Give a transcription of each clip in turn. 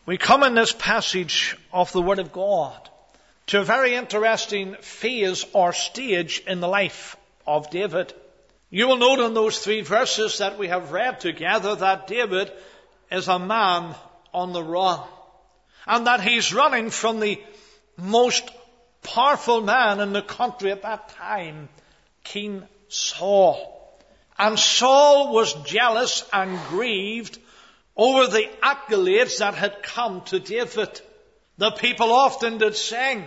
We come in this passage of the Word of God to a very interesting phase or stage in the life of David. You will note in those 3 verses that we have read together that David is a man on the run, and that he's running from the most powerful man in the country at that time, King Saul. And Saul was jealous and grieved over the accolades that had come to David. The people often did sing,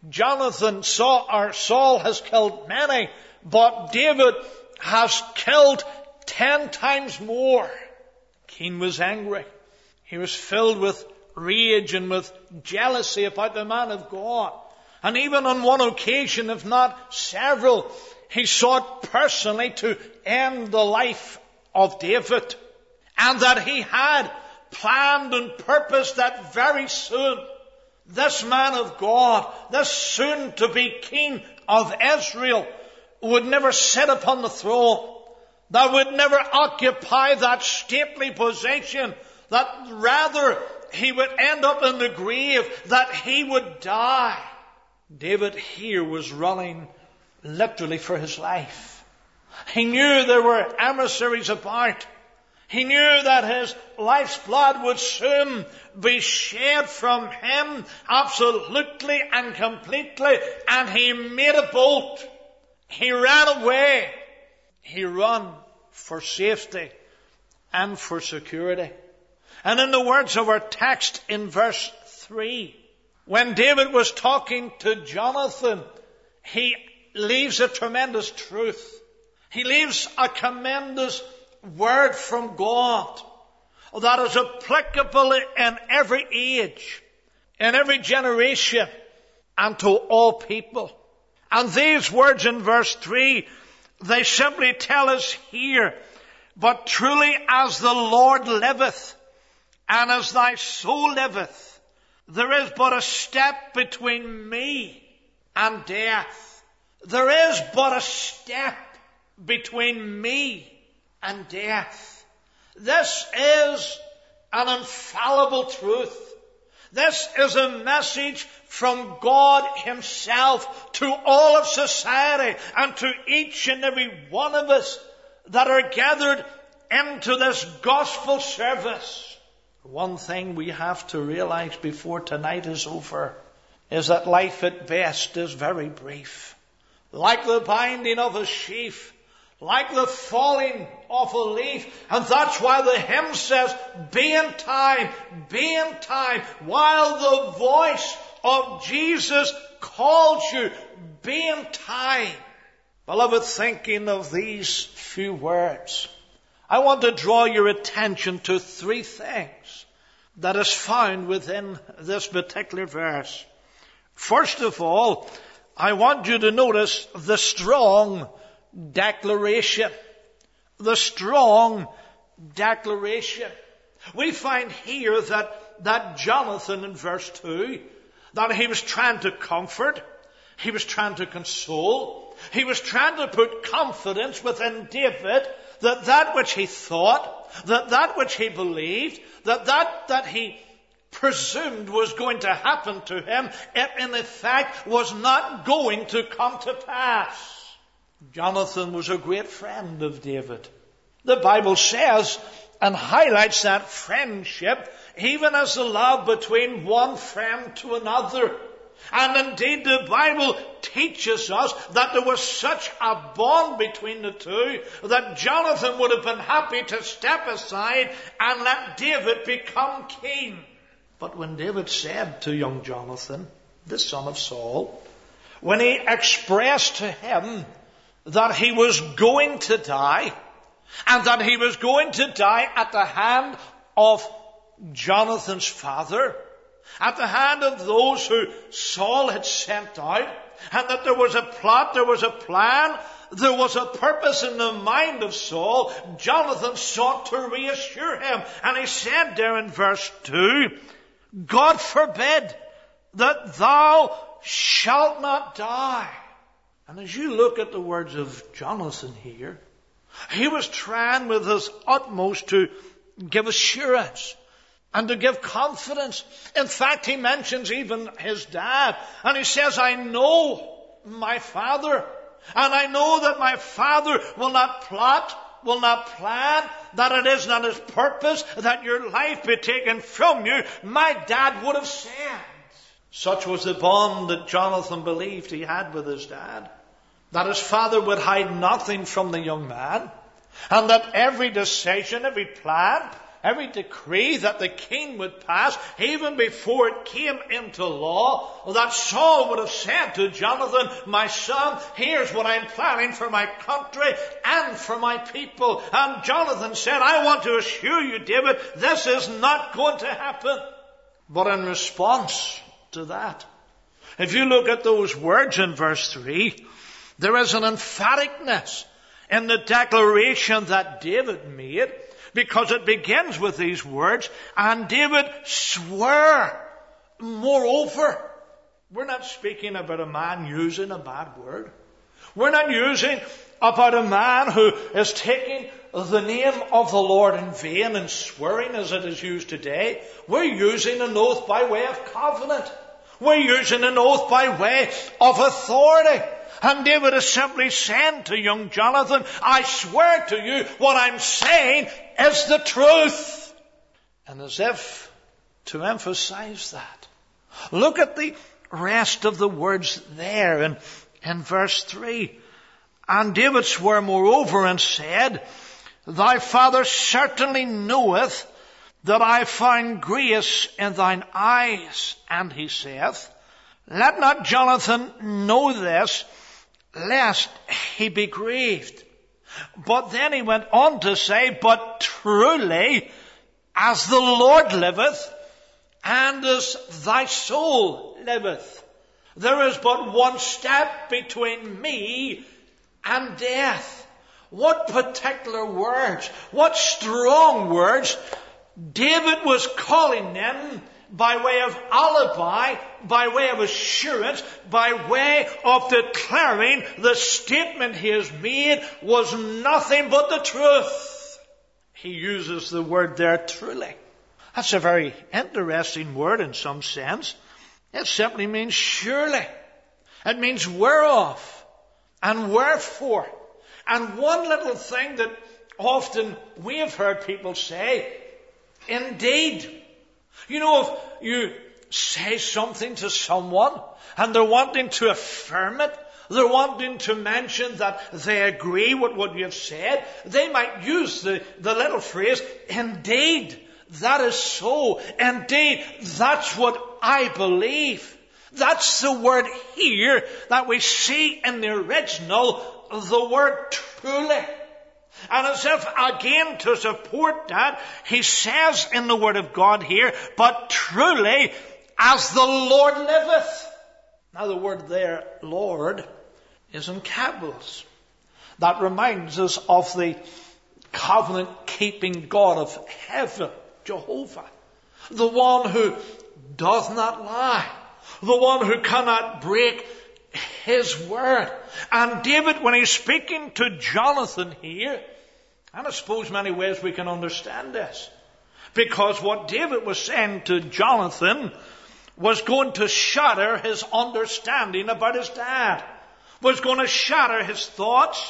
Saul has killed many, but David has killed 10 times more. King was angry. He was filled with rage and with jealousy about the man of God. And even on one occasion, if not several, he sought personally to end the life of David. And that he had planned and purposed that very soon this man of God, this soon-to-be king of Israel, would never sit upon the throne, that would never occupy that stately position, that rather he would end up in the grave, that he would die. David here was running literally for his life. He knew there were emissaries about. He knew that his life's blood would soon be shed from him absolutely and completely, and he made a bolt. He ran away. He ran for safety and for security. And in the words of our text in verse 3, when David was talking to Jonathan, he leaves a tremendous truth. He leaves a tremendous word from God that is applicable in every age, in every generation, and to all people. And these words in verse 3, they simply tell us here, but truly as the Lord liveth, and as thy soul liveth, there is but a step between me and death. There is but a step between me and death. This is an infallible truth. This is a message from God Himself to all of society and to each and every one of us that are gathered into this gospel service. One thing we have to realize before tonight is over is that life at best is very brief. Like the binding of a sheaf, like the falling of a leaf. And that's why the hymn says, be in time, while the voice of Jesus calls you, be in time. Beloved, thinking of these few words, I want to draw your attention to 3 things that is found within this particular verse. First of all, I want you to notice the strong declaration. The strong declaration. We find here that Jonathan in verse 2, that he was trying to comfort, he was trying to console, he was trying to put confidence within David that which he thought, that which he believed, that he presumed was going to happen to him, it in effect was not going to come to pass. Jonathan was a great friend of David. The Bible says and highlights that friendship even as the love between one friend to another. And indeed the Bible teaches us that there was such a bond between the two that Jonathan would have been happy to step aside and let David become king. But when David said to young Jonathan, the son of Saul, when he expressed to him that he was going to die, and that he was going to die at the hand of Jonathan's father, at the hand of those who Saul had sent out, and that there was a plot, there was a plan, there was a purpose in the mind of Saul, Jonathan sought to reassure him. And he said there in verse 2, God forbid that thou shalt not die. And as you look at the words of Jonathan here, he was trying with his utmost to give assurance and to give confidence. In fact, he mentions even his dad. And he says, I know my father. And I know that my father will not plot, will not plan, that it is not his purpose that your life be taken from you. My dad would have said. Such was the bond that Jonathan believed he had with his dad. That his father would hide nothing from the young man. And that every decision, every plan, every decree that the king would pass, even before it came into law, that Saul would have said to Jonathan, my son, here's what I'm planning for my country and for my people. And Jonathan said, I want to assure you, David, this is not going to happen. But in response to that, if you look at those words in verse 3, there is an emphaticness in the declaration that David made, because it begins with these words, and David swore. Moreover, we're not speaking about a man using a bad word. We're not using about a man who is taking the name of the Lord in vain and swearing as it is used today. We're using an oath by way of covenant. We're using an oath by way of authority. And David is simply saying to young Jonathan, I swear to you what I'm saying is the truth. And as if to emphasize that, look at the rest of the words there in verse 3. And David swore moreover and said, Thy father certainly knoweth that I find grace in thine eyes. And he saith, Let not Jonathan know this, lest he be grieved. But then he went on to say, But truly, as the Lord liveth, and as thy soul liveth, there is but one step between me and death. What particular words, what strong words David was calling them by way of alibi, by way of assurance, by way of declaring the statement he has made was nothing but the truth. He uses the word there, truly. That's a very interesting word in some sense. It simply means surely. It means whereof and wherefore. And one little thing that often we have heard people say, indeed. You know, if you say something to someone and they're wanting to affirm it, they're wanting to mention that they agree with what you've said, they might use the little phrase, indeed, that is so. Indeed, that's what I believe. That's the word here that we see in the original, the word truly. And as if again to support that, he says in the Word of God here, But truly, as the Lord liveth. Now the word there, Lord, is in capitals. That reminds us of the covenant-keeping God of heaven, Jehovah. The one who doth not lie. The one who cannot break his word. And David, when he's speaking to Jonathan here, and I suppose many ways we can understand this, because what David was saying to Jonathan was going to shatter his understanding about his dad, was going to shatter his thoughts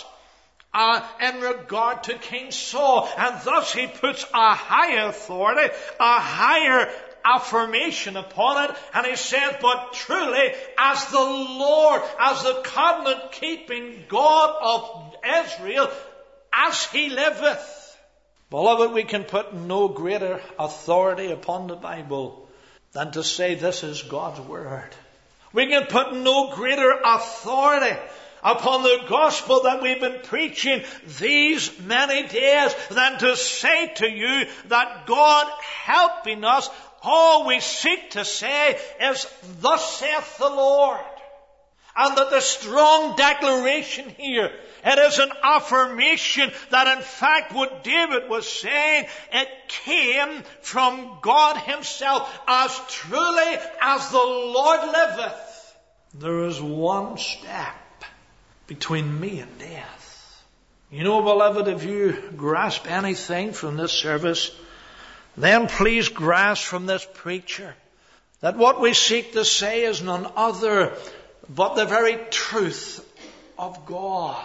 in regard to King Saul. And thus he puts a higher authority, a higher affirmation upon it, and he says, But truly, as the Lord, as the covenant-keeping God of Israel, as he liveth. Beloved, we can put no greater authority upon the Bible than to say this is God's Word. We can put no greater authority upon the gospel that we've been preaching these many days than to say to you that God helping us, all we seek to say is, Thus saith the Lord. And that the strong declaration here, it is an affirmation that in fact what David was saying, it came from God himself. As truly as the Lord liveth, there is one step between me and death. You know, beloved, if you grasp anything from this service, then please grasp from this preacher that what we seek to say is none other but the very truth of God.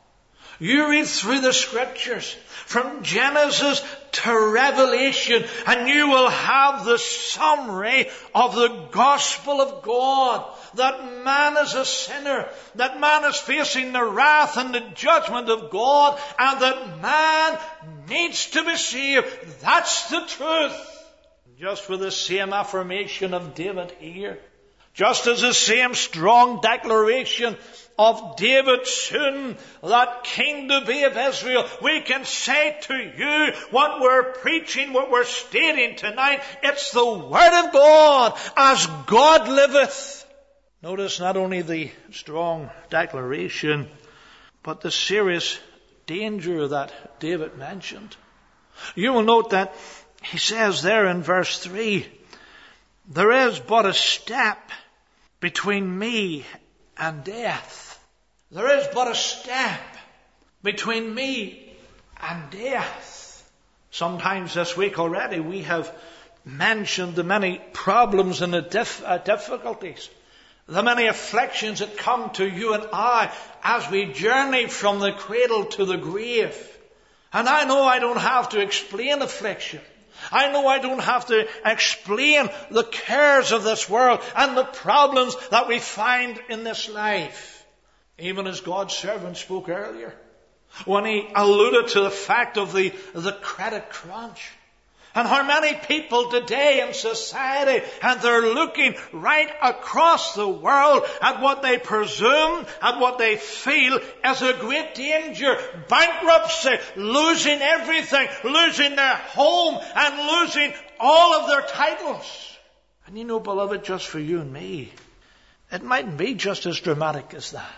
You read through the Scriptures from Genesis to Revelation, and you will have the summary of the gospel of God. That man is a sinner, that man is facing the wrath and the judgment of God, and that man needs to be saved. That's the truth. Just with the same affirmation of David here, just as the same strong declaration of David, soon that king to be of Israel, we can say to you what we're preaching, what we're stating tonight. It's the Word of God, as God liveth. Notice not only the strong declaration, but the serious danger that David mentioned. You will note that he says there in verse 3, there is but a step between me and death. There is but a step between me and death. Sometimes this week already we have mentioned the many problems and the difficulties, the many afflictions that come to you and I as we journey from the cradle to the grave. And I know I don't have to explain affliction. I know I don't have to explain the cares of this world and the problems that we find in this life. Even as God's servant spoke earlier, when he alluded to the fact of the credit crunch. And how many people today in society, and they're looking right across the world at what they presume, at what they feel is a great danger. Bankruptcy, losing everything, losing their home, and losing all of their titles. And you know, beloved, just for you and me, it mightn't be just as dramatic as that.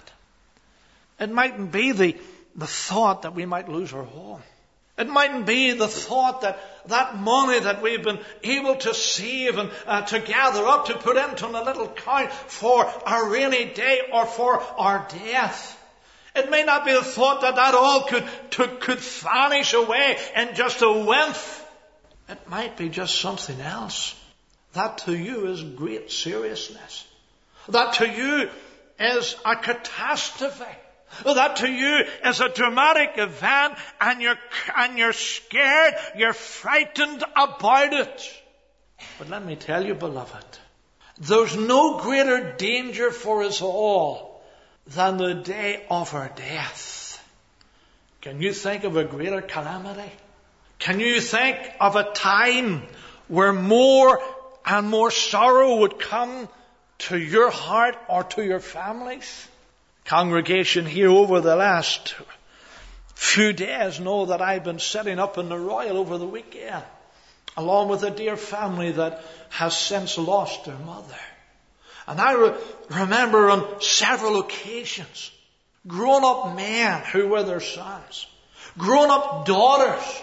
It mightn't be the thought that we might lose our home. It mightn't be the thought that that money that we've been able to save and to gather up to put into a little account for our rainy day or for our death. It may not be the thought that that all could vanish away in just a whiff. It might be just something else. That to you is great seriousness. That to you is a catastrophe. That to you is a dramatic event, and you're scared, you're frightened about it. But let me tell you, beloved, there's no greater danger for us all than the day of our death. Can you think of a greater calamity? Can you think of a time where more and more sorrow would come to your heart or to your families? Congregation here over the last few days know that I've been sitting up in the Royal over the weekend, along with a dear family that has since lost their mother. And I remember on several occasions, grown-up men who were their sons, grown-up daughters,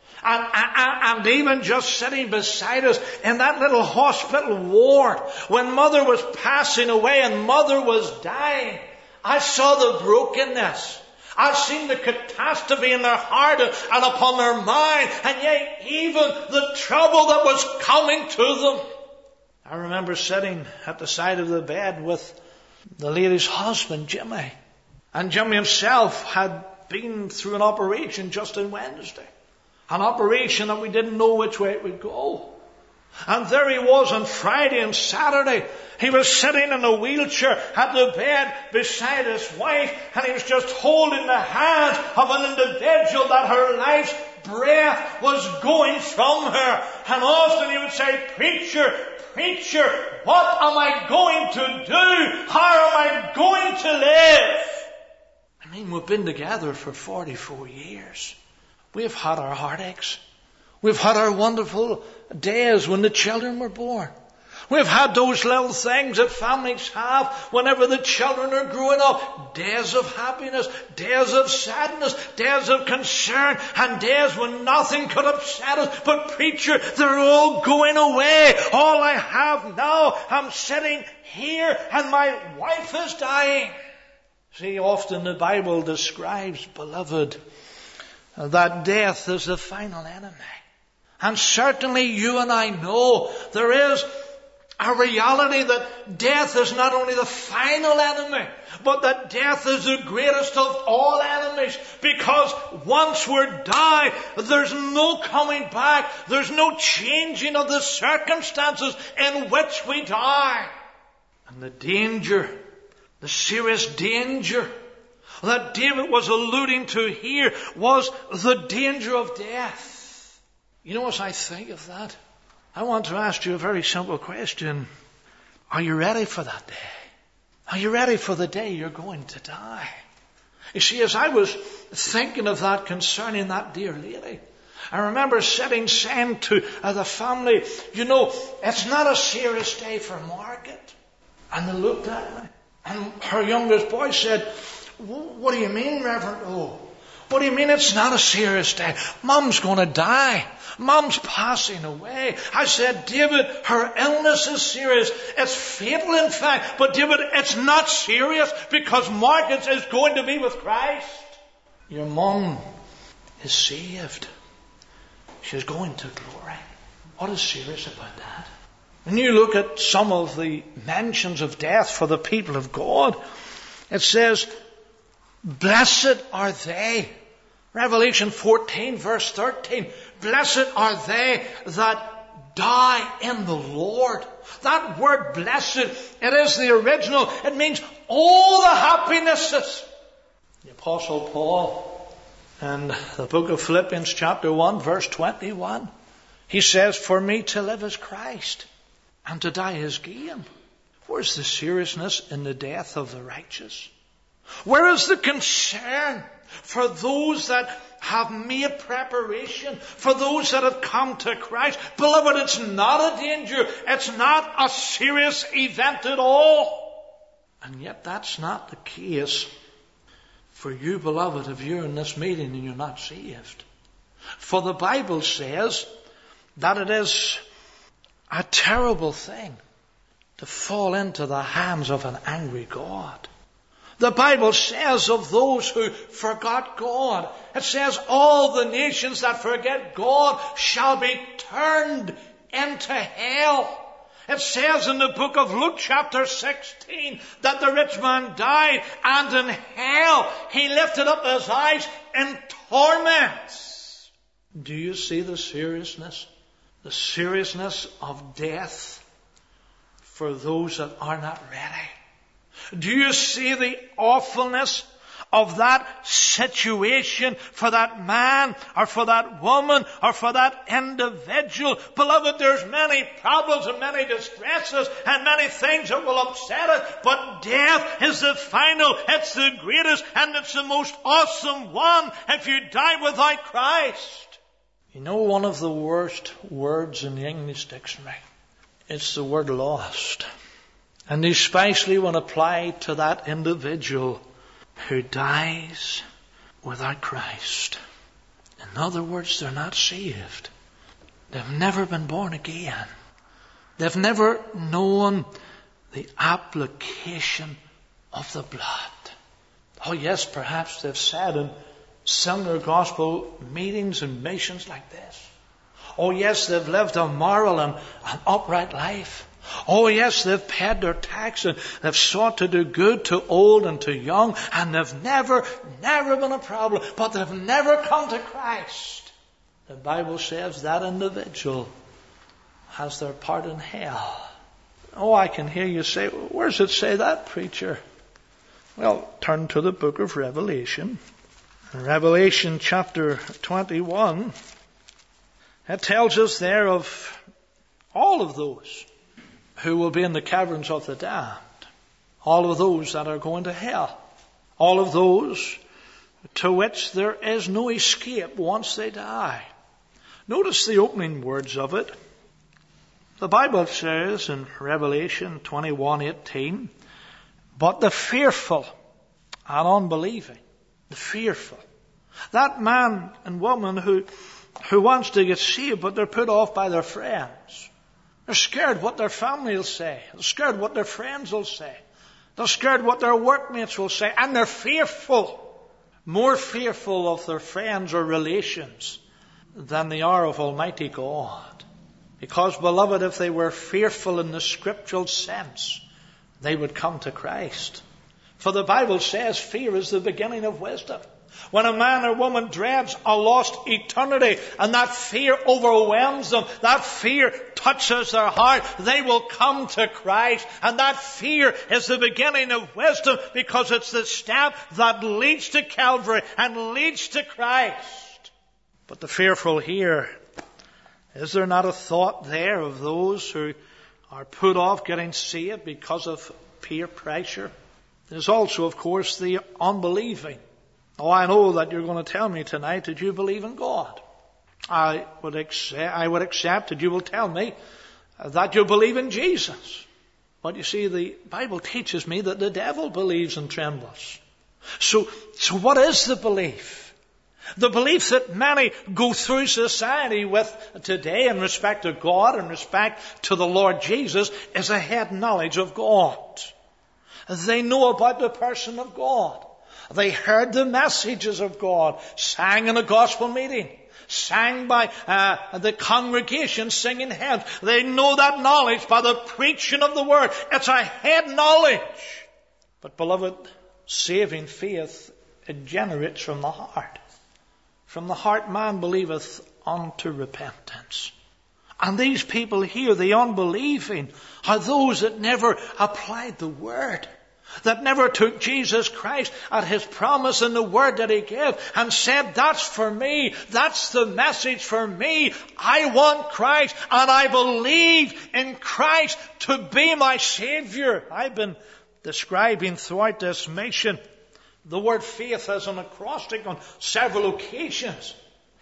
and even just sitting beside us in that little hospital ward when mother was passing away and mother was dying. I saw the brokenness. I've seen the catastrophe in their heart and upon their mind, and yet even the trouble that was coming to them. I remember sitting at the side of the bed with the lady's husband, Jimmy. And Jimmy himself had been through an operation just on Wednesday. An operation that we didn't know which way it would go. And there he was on Friday and Saturday. He was sitting in a wheelchair at the bed beside his wife, and he was just holding the hand of an individual that her life's breath was going from her. And often he would say, Preacher, what am I going to do? How am I going to live? I mean, we've been together for 44 years. We've had our heartaches. We've had our wonderful days when the children were born. We've had those little things that families have whenever the children are growing up. Days of happiness, days of sadness, days of concern, and days when nothing could upset us. But preacher, they're all going away. All I have now, I'm sitting here and my wife is dying. See, often the Bible describes, beloved, that death is the final enemy. And certainly you and I know there is a reality that death is not only the final enemy, but that death is the greatest of all enemies. Because once we're died, there's no coming back. There's no changing of the circumstances in which we die. And the danger, the serious danger that David was alluding to here was the danger of death. You know, as I think of that, I want to ask you a very simple question. Are you ready for that day? Are you ready for the day you're going to die? You see, as I was thinking of that concerning that dear lady, I remember saying to the family, you know, it's not a serious day for Margaret. And they looked at me. And her youngest boy said, what do you mean, Reverend O? What do you mean it's not a serious day? Mum's going to die. Mum's passing away. I said, David, her illness is serious. It's fatal, in fact. But David, it's not serious because Margaret is going to be with Christ. Your mum is saved. She's going to glory. What is serious about that? When you look at some of the mentions of death for the people of God, it says, blessed are they. Revelation 14 verse 13. Blessed are they that die in the Lord. That word blessed, it is the original. It means all the happinesses. The Apostle Paul in the book of Philippians chapter 1 verse 21. He says, for me to live is Christ and to die is gain. Where's the seriousness in the death of the righteous? Where is the concern for those that have made preparation, for those that have come to Christ? Beloved, it's not a danger. It's not a serious event at all. And yet that's not the case for you, beloved, if you're in this meeting and you're not saved. For the Bible says that it is a terrible thing to fall into the hands of an angry God. The Bible says of those who forgot God, it says all the nations that forget God shall be turned into hell. It says in the book of Luke chapter 16 that the rich man died and in hell he lifted up his eyes in torments. Do you see the seriousness? The seriousness of death for those that are not ready. Do you see the awfulness of that situation for that man or for that woman or for that individual? Beloved, there's many problems and many distresses and many things that will upset us, but death is the final, it's the greatest, and it's the most awesome one if you die without Christ. You know, one of the worst words in the English dictionary, it's the word lost. And especially when applied to that individual who dies without Christ. In other words, they're not saved. They've never been born again. They've never known the application of the blood. Oh yes, perhaps they've said in similar gospel meetings and missions like this. Oh yes, they've lived a moral and an upright life. Oh yes, they've paid their tax and they've sought to do good to old and to young, and they've never been a problem, but they've never come to Christ. The Bible says that individual has their part in hell. Oh, I can hear you say, where does it say that, preacher? Well, turn to the book of Revelation. In Revelation chapter 21, it tells us there of all of those who will be in the caverns of the damned. All of those that are going to hell. All of those to which there is no escape once they die. Notice the opening words of it. The Bible says in Revelation 21:18, but the fearful and unbelieving, the fearful, that man and woman who wants to get saved, but they're put off by their friends. They're scared what their family will say. They're scared what their friends will say. They're scared what their workmates will say. And they're fearful. More fearful of their friends or relations than they are of Almighty God. Because, beloved, if they were fearful in the scriptural sense, they would come to Christ. For the Bible says fear is the beginning of wisdom. When a man or woman dreads a lost eternity and that fear overwhelms them, that fear touches their heart, they will come to Christ. And that fear is the beginning of wisdom, because it's the step that leads to Calvary and leads to Christ. But the fearful here, is there not a thought there of those who are put off getting saved because of peer pressure? There's also, of course, the unbelieving. Oh, I know that you're going to tell me tonight that you believe in God. I would accept that you will tell me that you believe in Jesus. But you see, the Bible teaches me that the devil believes and trembles. So what is the belief? The belief that many go through society with today in respect to God, in respect to the Lord Jesus, is a head knowledge of God. They know about the person of God. They heard the messages of God, sang in a gospel meeting, sang by the congregation singing hymns. They know that knowledge by the preaching of the word. It's a head knowledge. But beloved, saving faith, it generates from the heart. From the heart man believeth unto repentance. And these people here, the unbelieving, are those that never applied the word, that never took Jesus Christ at his promise and the word that he gave and said, that's for me, that's the message for me. I want Christ and I believe in Christ to be my Savior. I've been describing throughout this mission the word faith as an acrostic on several occasions.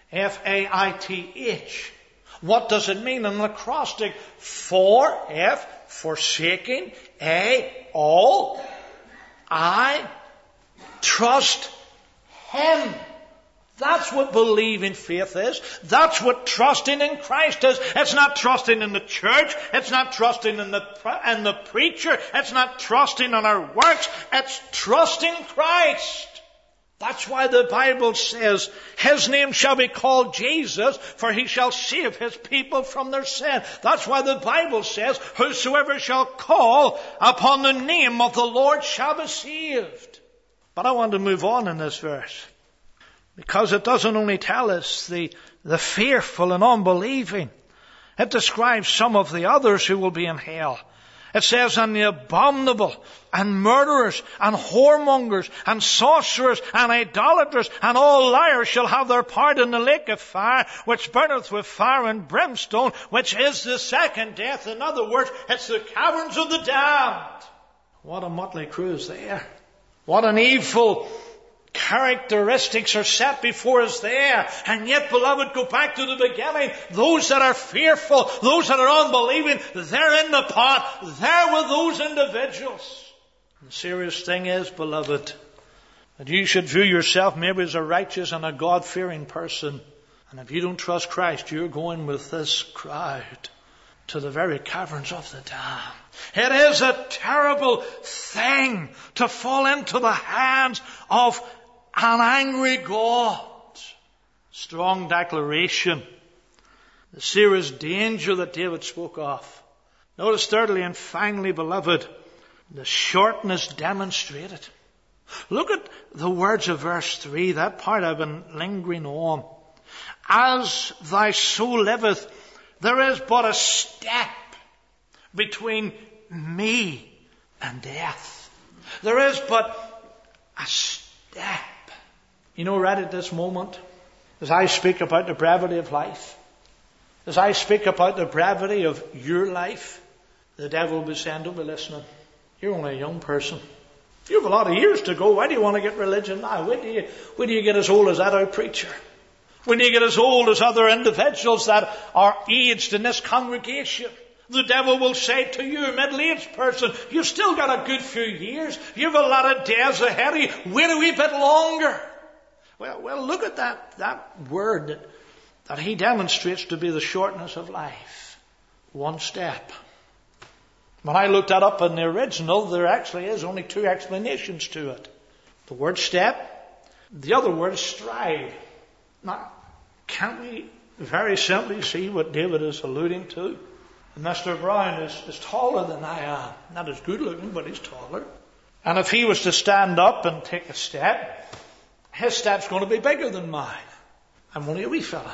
F-A-I-T-H. What does it mean in an acrostic? For, F, forsaking, A, all, I, trust Him. That's what believing faith is. That's what trusting in Christ is. It's not trusting in the church. It's not trusting in the preacher. It's not trusting in our works. It's trusting Christ. That's why the Bible says, His name shall be called Jesus, for He shall save His people from their sin. That's why the Bible says, whosoever shall call upon the name of the Lord shall be saved. But I want to move on in this verse, because it doesn't only tell us the fearful and unbelieving. It describes some of the others who will be in hell. It says, and the abominable, and murderers, and whoremongers, and sorcerers, and idolaters, and all liars shall have their part in the lake of fire, which burneth with fire and brimstone, which is the second death. In other words, it's the caverns of the damned. What a motley crew is there. What an evil characteristics are set before us there. And yet, beloved, go back to the beginning. Those that are fearful, those that are unbelieving, they're in the pot. They're with those individuals. The serious thing is, beloved, that you should view yourself maybe as a righteous and a God-fearing person. And if you don't trust Christ, you're going with this crowd to the very caverns of the damned. It is a terrible thing to fall into the hands of an angry God. Strong declaration. The serious danger that David spoke of. Notice thirdly and finally, beloved, the shortness demonstrated. Look at the words of verse 3. That part I've been lingering on. As thy soul liveth, there is but a step between me and death. There is but a step. You know, right at this moment, as I speak about the brevity of life, as I speak about the brevity of your life, the devil will be saying, don't be listening. You're only a young person. You have a lot of years to go. Why do you want to get religion now? When do you get as old as that out preacher? When do you get as old as other individuals that are aged in this congregation? The devil will say to you, middle-aged person, you've still got a good few years. You've a lot of days ahead of you. Wait a wee bit longer. Well, look at that word that he demonstrates to be the shortness of life. One step. When I looked that up in the original, there actually is only two explanations to it. The word step, the other word is stride. Now, can't we Very simply, see what David is alluding to. Mr. Brown is taller than I am. Not as good looking, but he's taller. And if he was to stand up and take a step, his step's going to be bigger than mine. I'm only a wee fella.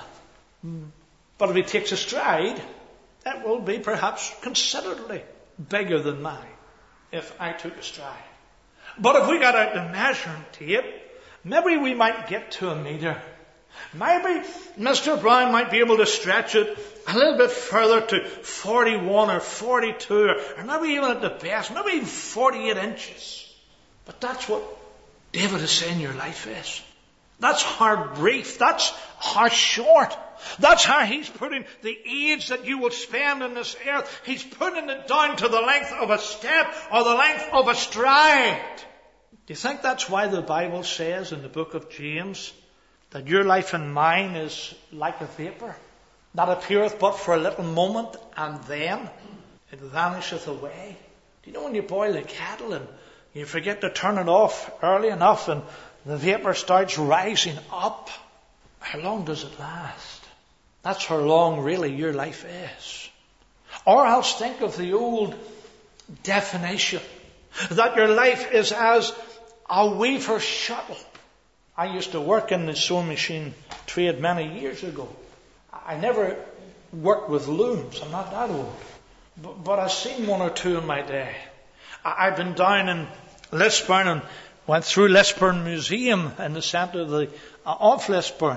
But if he takes a stride, it will be perhaps considerably bigger than mine if I took a stride. But if we got out the measuring tape, maybe we might get to a meter. Maybe Mr. Brown might be able to stretch it a little bit further to 41 or 42 or maybe even at the best, maybe even 48 inches. But that's what David is saying your life is. That's how brief. That's how short. That's how he's putting the age that you will spend on this earth. He's putting it down to the length of a step or the length of a stride. Do you think that's why the Bible says in the book of James that your life and mine is like a vapor that appeareth but for a little moment and then it vanisheth away? Do you know when you boil a kettle and you forget to turn it off early enough and the vapor starts rising up? How long does it last? That's how long really your life is. Or else think of the old definition that your life is as a weaver's shuttle. I used to work in the sewing machine trade many years ago. I never worked with looms. I'm not that old. But I've seen one or two in my day. I've been down in Lisburn and went through Lisburn Museum in the centre of Lisburn.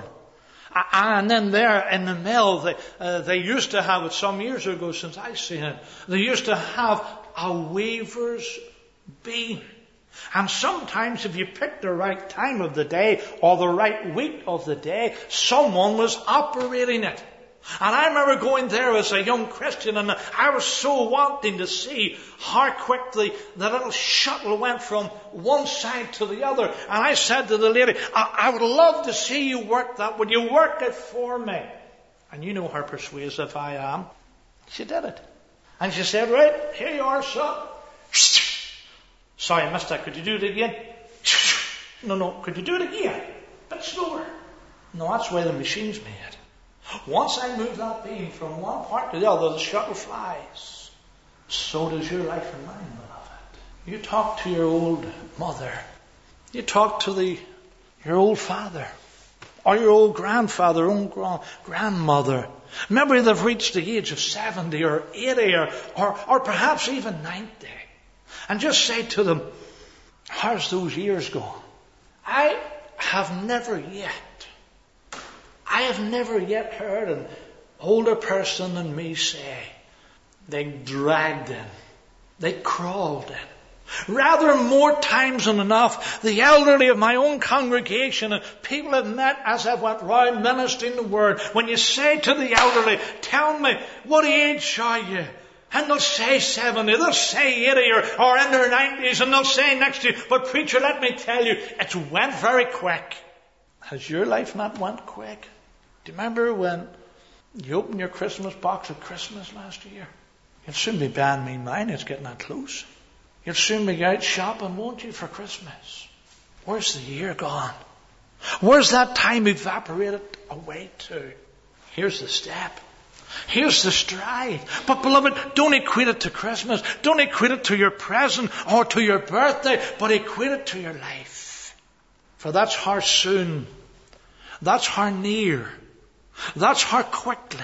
And then there in the mill, they used to have it some years ago since I've seen it. They used to have a weaver's beam. And sometimes if you picked the right time of the day or the right week of the day, someone was operating it. And I remember going there as a young Christian and I was so wanting to see how quickly the little shuttle went from one side to the other. And I said to the lady, I would love to see you work that. Would you work it for me? And you know how persuasive I am. She did it. And she said, right, here you are, son. Sorry, mister, could you do it again? No, could you do it again? A bit slower. No, that's the way the machine's made. Once I move that beam from one part to the other, the shuttle flies. So does your life and mine, beloved. You talk to your old mother. You talk to your old father. Or your old grandfather, old grandmother. Maybe they've reached the age of 70 or 80 or perhaps even 90. And just say to them, how's those years gone? I have never yet heard an older person than me say they dragged in, they crawled in. Rather, more times than enough, the elderly of my own congregation and people I've met as I've went round ministering the word, when you say to the elderly, tell me, what age are you? And they'll say 70, they'll say 80 or in their 90s, and they'll say next to you, but preacher, let me tell you, it went very quick. Has your life not went quick? Do you remember when you opened your Christmas box at Christmas last year? You'll soon be buying me mine, it's getting that close. You'll soon be out shopping, won't you, for Christmas? Where's the year gone? Where's that time evaporated away to? Here's the step. Here's the stride. But beloved, don't equate it to Christmas. Don't equate it to your present or to your birthday, but equate it to your life. For that's how soon, that's how near, that's how quickly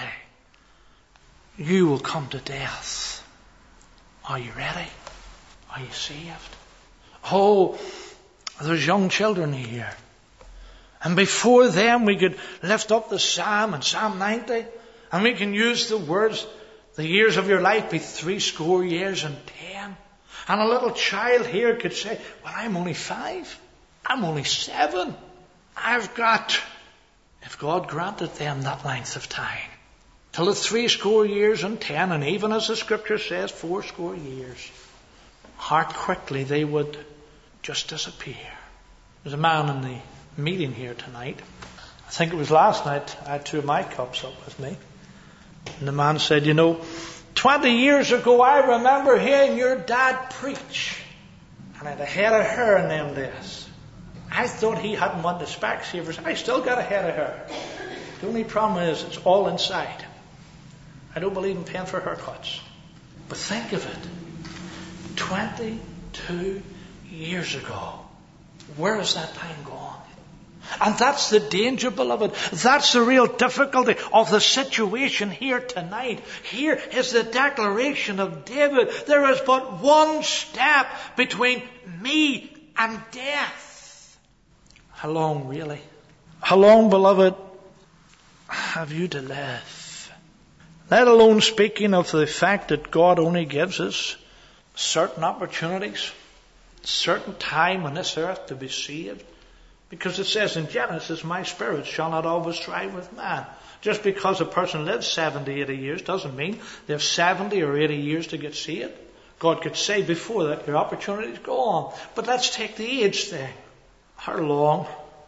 you will come to death. Are you ready? Are you saved? Oh, there's young children here. And before them we could lift up the Psalm and Psalm 90. And we can use the words, the years of your life be 70 years and 10. And a little child here could say, well, I'm only 5. I'm only 7. I've got, if God granted them that length of time, till the 70 years and 10, and even as the scripture says, 80 years, how quickly they would just disappear. There's a man in the meeting here tonight. I think it was last night, I had 2 of my cups up with me. And the man said, 20 years ago I remember hearing your dad preach. And I had a head of hair in them days. I thought he hadn't won the Specsavers. I still got a head of hair. The only problem is it's all inside. I don't believe in paying for haircuts. But think of it. 22 years ago. Where has that time gone? And that's the danger, beloved. That's the real difficulty of the situation here tonight. Here is the declaration of David. There is but one step between me and death. How long, really? How long, beloved, have you to live? Let alone speaking of the fact that God only gives us certain opportunities, certain time on this earth to be saved. Because it says in Genesis, my spirit shall not always strive with man. Just because a person lives 70, 80 years doesn't mean they have 70 or 80 years to get saved. God could say before that, your opportunities go on. But let's take the age thing. How long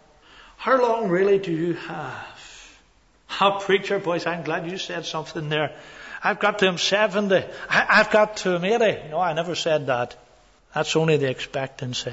really do you have? Oh, preacher, boys, I'm glad you said something there. I've got to him 70. I've got to him 80. No, I never said that. That's only the expectancy.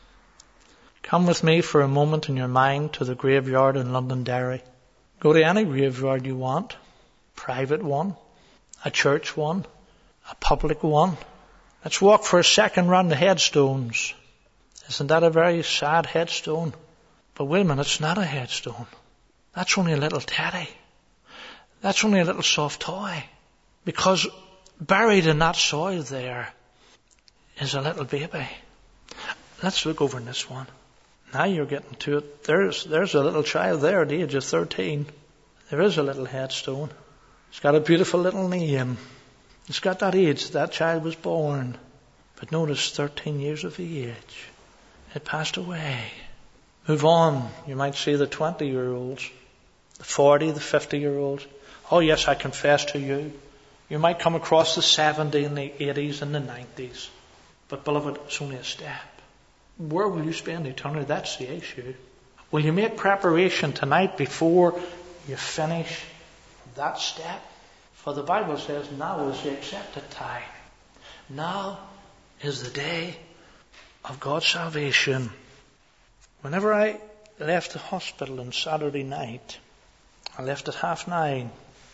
Come with me for a moment in your mind to the graveyard in Londonderry. Go to any graveyard you want. Private one, a church one, a public one. Let's walk for a second round the headstones. Isn't that a very sad headstone? But wait a minute, it's not a headstone. That's only a little teddy. That's only a little soft toy. Because buried in that soil there is a little baby. Let's look over in this one. Now you're getting to it. There's a little child there at the age of 13. There is a little headstone. It's got a beautiful little name. It's got that age that child was born. But notice 13 years of age. It passed away. Move on. You might see the 20-year-olds, the 40, the 50-year-olds. Oh yes, I confess to you. You might come across the 70 and the 80s and the 90s. But beloved, it's only a step. Where will you spend eternity? That's the issue. Will you make preparation tonight before you finish that step? For the Bible says now is the accepted time. Now is the day of God's salvation. Whenever I left the hospital on Saturday night, I left at 9:30.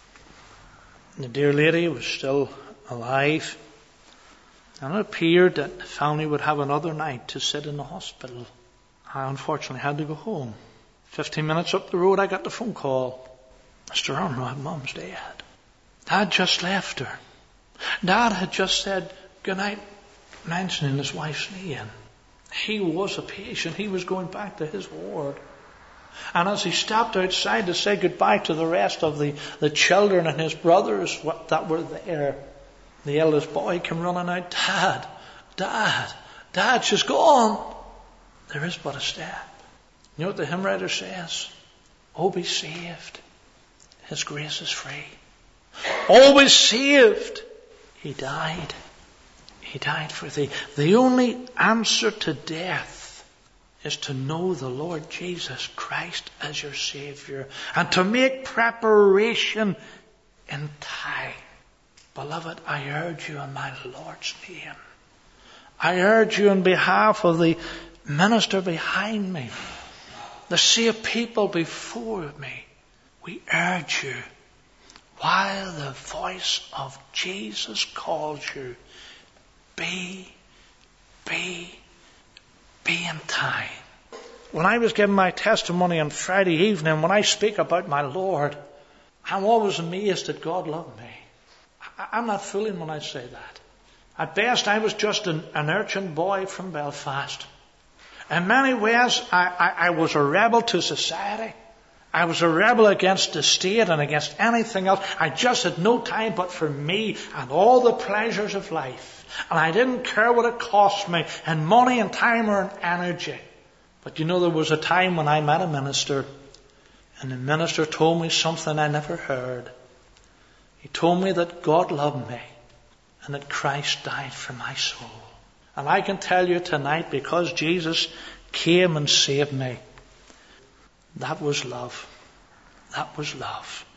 The dear lady was still alive. And it appeared that the family would have another night to sit in the hospital. I unfortunately had to go home. 15 minutes up the road, I got the phone call. Mr. Arnold, Mum's dead. Dad just left her. Dad had just said goodnight, mentioning his wife's name. He was a patient. He was going back to his ward. And as he stopped outside to say goodbye to the rest of the children and his brothers that were there, the eldest boy came running out. Dad, she's gone. There is but a step. You know what the hymn writer says? Oh, be saved. His grace is free. Oh, be saved. He died. He died for thee. The only answer to death is to know the Lord Jesus Christ as your Savior and to make preparation in time. Beloved, I urge you in my Lord's name. I urge you on behalf of the minister behind me, the saved people before me. We urge you, while the voice of Jesus calls you, be in time. When I was giving my testimony on Friday evening, when I speak about my Lord, I'm always amazed that God loved me. I'm not fooling when I say that. At best, I was just an urchin boy from Belfast. In many ways, I was a rebel to society. I was a rebel against the state and against anything else. I just had no time but for me and all the pleasures of life. And I didn't care what it cost me in money and time or in energy. But you know, there was a time when I met a minister, and the minister told me something I never heard. He told me that God loved me and that Christ died for my soul. And I can tell you tonight, because Jesus came and saved me, that was love. That was love.